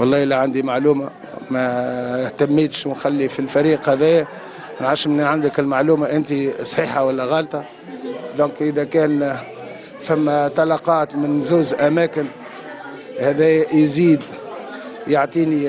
والله لا عندي معلومة، ما اهتميتش ونخلي في الفريق هذا. ما نعرفش من عندك المعلومة أنت صحيحة ولا غلطة. دونك إذا كان فما طلقات من زوز أماكن هذا يزيد يعطيني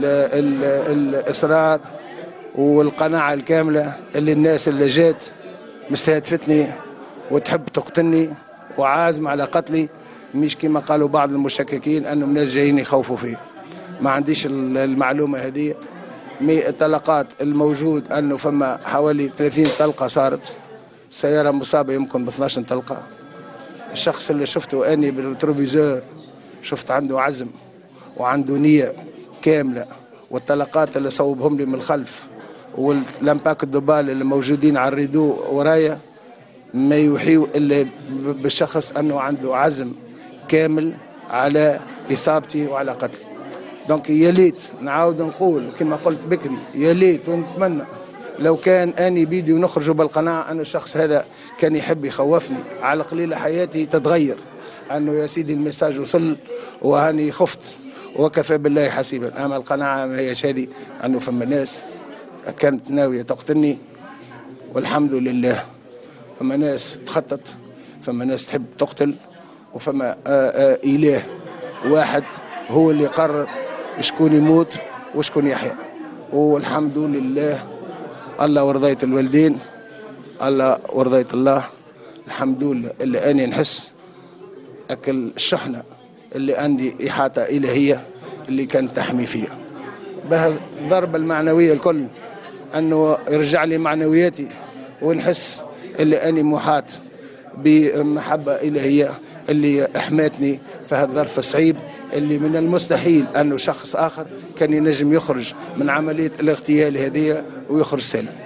الإصرار والقناعة الكاملة اللي الناس اللي جات مستهدفتني وتحب تقتلني وعازم على قتلي، مش كما قالوا بعض المشككين أنهم ناس جايين يخوفوا فيه. ما عنديش المعلومة هذه. الطلقات الموجود أنه فما حوالي 30 طلقة صارت، سيارة مصابة يمكن ب 12 طلقة. الشخص اللي شفته أني بالتروفيزور شفت عنده عزم وعنده نية كاملة، والطلقات اللي صوبهم لي من الخلف واللامباك الدبال اللي موجودين على الريدو ورايا ما يوحيوا إلا بالشخص أنه عنده عزم كامل على إصابتي وعلى قتلي. دونك يا ليت نعاود نقول كما قلت بكري، يا ليت ونتمنى لو كان أني بيدي ونخرجوا بالقناعة أن الشخص هذا كان يحب يخوفني، على قليلة حياتي تتغير. أنه يا سيدي المساج وصل وهاني خفت وكفى بالله حسيبا. أما القناعة ما هي هذه، أنه فما ناس كانت ناوية تقتلني والحمد لله. فما ناس تخطط، فما ناس تحب تقتل، وفما إله واحد هو اللي قرر شكون يموت وشكون يحيا. والحمد لله الله ورضيت الوالدين، الله ورضيت الله. الحمد لله اللي أنا نحس أكل الشحنة اللي عندي إحاطة إلهية اللي كانت تحمي فيها بها الضربة المعنوية الكل، أنه يرجع لي معنوياتي ونحس اللي أنا محاط بمحبة إلهية اللي أحمتني في هذا الظرف الصعيب اللي من المستحيل أنه شخص آخر كان ينجم يخرج من عملية الاغتيال هذه ويخرج سالم.